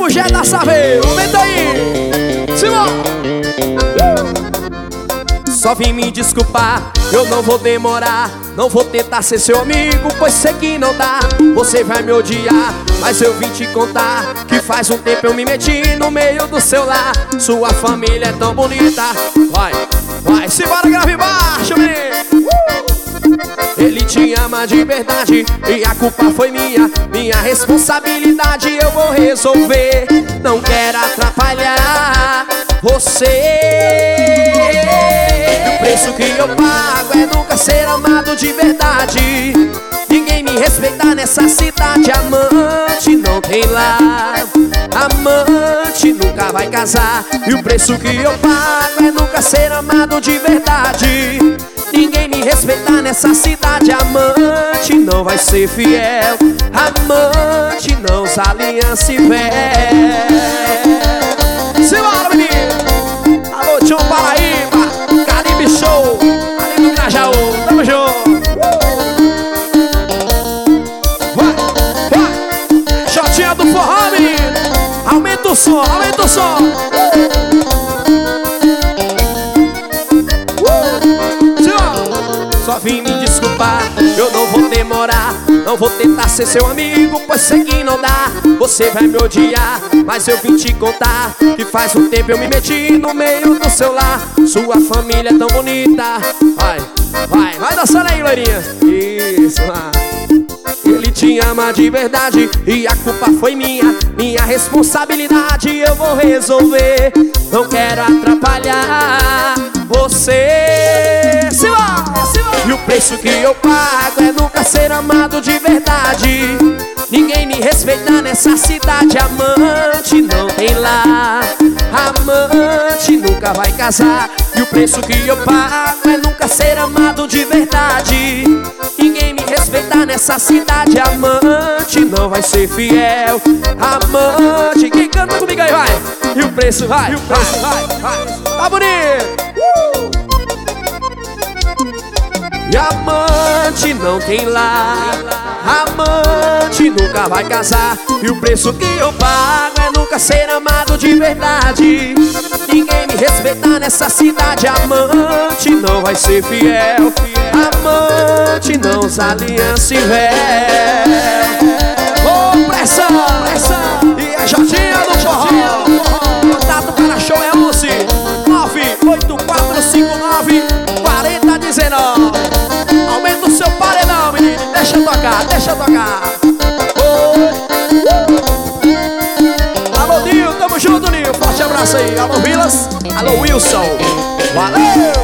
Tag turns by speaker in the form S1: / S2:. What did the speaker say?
S1: pro Gé da Saveiro. Aumenta aí. Simão. Só vim me desculpar, eu não vou demorar. Não vou tentar ser seu amigo, pois sei que não dá. Você vai me odiar, mas eu vim te contar que faz um tempo eu me meti no meio do seu lar. Sua família é tão bonita. Vai, vai, simbora, grave baixo, menino. Ele te ama de verdade e a culpa foi minha. Minha responsabilidade eu vou resolver. Não quero atrapalhar você. O preço que eu pago é nunca ser amado de verdade. Ninguém me respeitar nessa cidade. Amante não tem lar, amante nunca vai casar. E o preço que eu pago é nunca ser amado de verdade. Ninguém me respeitar nessa cidade. Amante não vai ser fiel, amante não usa aliança e véu. Simbora, menino. Alô, Tião Paraíba, Caribe Show, ali do Grajaú, tamo junto. Vai, vai, Jotinha do forró, menino. Aumenta o som, aumenta o som. Só vim me desculpar, eu não vou demorar. Não vou tentar ser seu amigo, pois sei que não dá. Você vai me odiar, mas eu vim te contar que faz um tempo eu me meti no meio do seu lar. Sua família é tão bonita. Vai, vai, vai dançando aí, loirinha. Isso, vai. Ele te ama de verdade e a culpa foi minha. Minha responsabilidade eu vou resolver. Não quero atrapalhar você. E o preço que eu pago é nunca ser amado de verdade. Ninguém me respeitar nessa cidade. Amante não tem lar, amante nunca vai casar. E o preço que eu pago é nunca ser amado de verdade. Ninguém me respeitar nessa cidade. Amante não vai ser fiel, amante. Quem canta comigo aí, vai. E o preço vai, e o preço vai. Tá bonito. E amante não tem lar, amante nunca vai casar. E o preço que eu pago é nunca ser amado de verdade. Ninguém me respeitar nessa cidade. Amante não vai ser fiel, amante não usa aliança e véu. Ô, pressão, pressão. E a Jotinha do forró. Contato para show é 11 98459 4019. Aumenta o seu paredão, menino. Deixa eu tocar, deixa eu tocar. Alô, Nil, tamo junto, Nil. Forte abraço aí. Alô, Vilas. Alô, Wilson. Valeu!